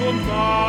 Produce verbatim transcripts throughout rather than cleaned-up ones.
und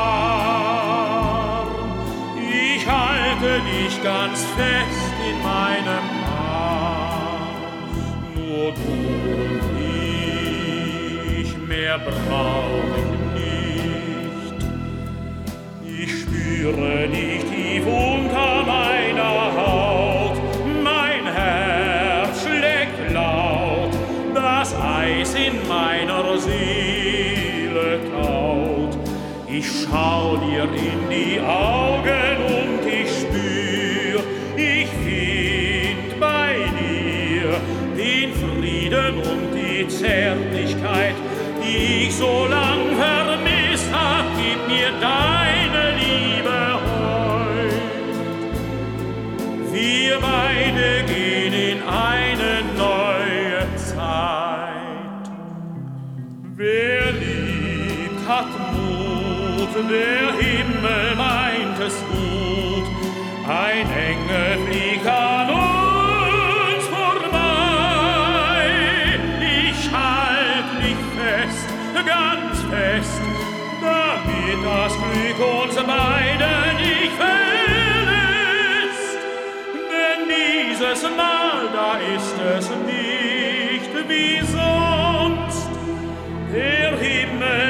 warm. Ich halte dich ganz fest in meinem Arm. Nur du und ich, mehr brauch ich nicht. Ich spüre dich tief unter meiner Haut. Mein Herz schlägt laut, das Eis in meiner Seele taut. Ich schau dir in die Augen und ich spür, ich find bei dir den Frieden und die Zärtlichkeit, die ich so lang vermisst hab. Gib mir deine Liebe heut. Wir beide gehen in eine neue Zeit. Wer liebt, hat Mut, der Himmel meint es gut. Ein Engel fliegt an uns vorbei. Ich halt mich fest, ganz fest, damit das Glück uns beiden nicht verlässt. Denn dieses Mal, da ist es nicht wie sonst. Der Himmel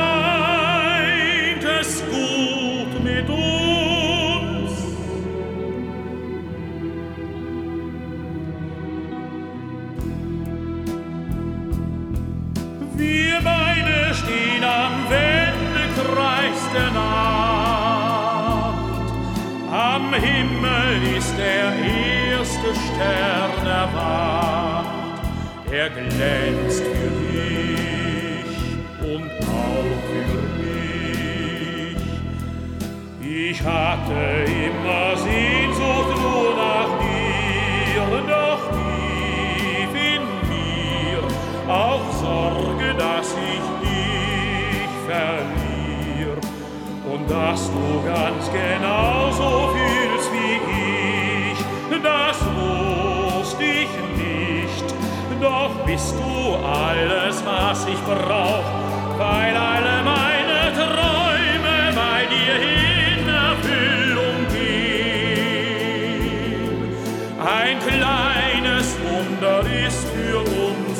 meint es gut mit uns. Wir beide stehen am Wendekreis der Nacht. Am Himmel ist der erste Stern erwacht. Er glänzt für dich und auch für mich. Ich hatte immer Sehnsucht nur nach dir, doch tief in mir auch Sorge, dass ich dich verlier. Und dass du ganz genauso fühlst wie ich, das wusste ich nicht. Doch bist du alles, was ich brauch, weil alle meine Träume bei dir in Erfüllung gehen. Ein kleines Wunder ist für uns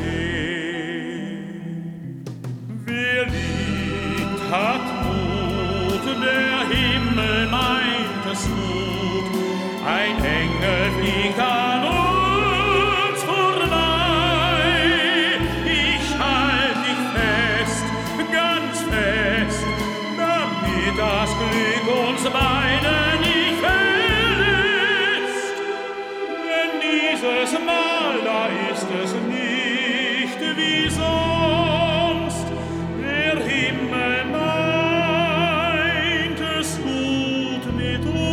geschehen. Wer liebt, hat Mut, der Himmel meint es gut. Ein Engel fliegt an uns vorbei. Ich halt dich fest, ganz fest, damit das Glück uns beide nicht verlässt. Denn dieses Mal, da ist es nicht wie sonst. Der Himmel meint es gut mit uns.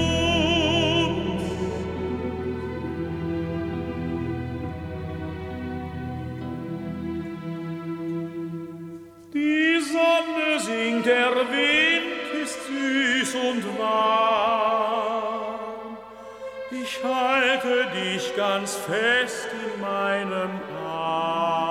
Die Sonne singt, der Wind ist süß und warm. Ich halte dich ganz fest in meinem Arm.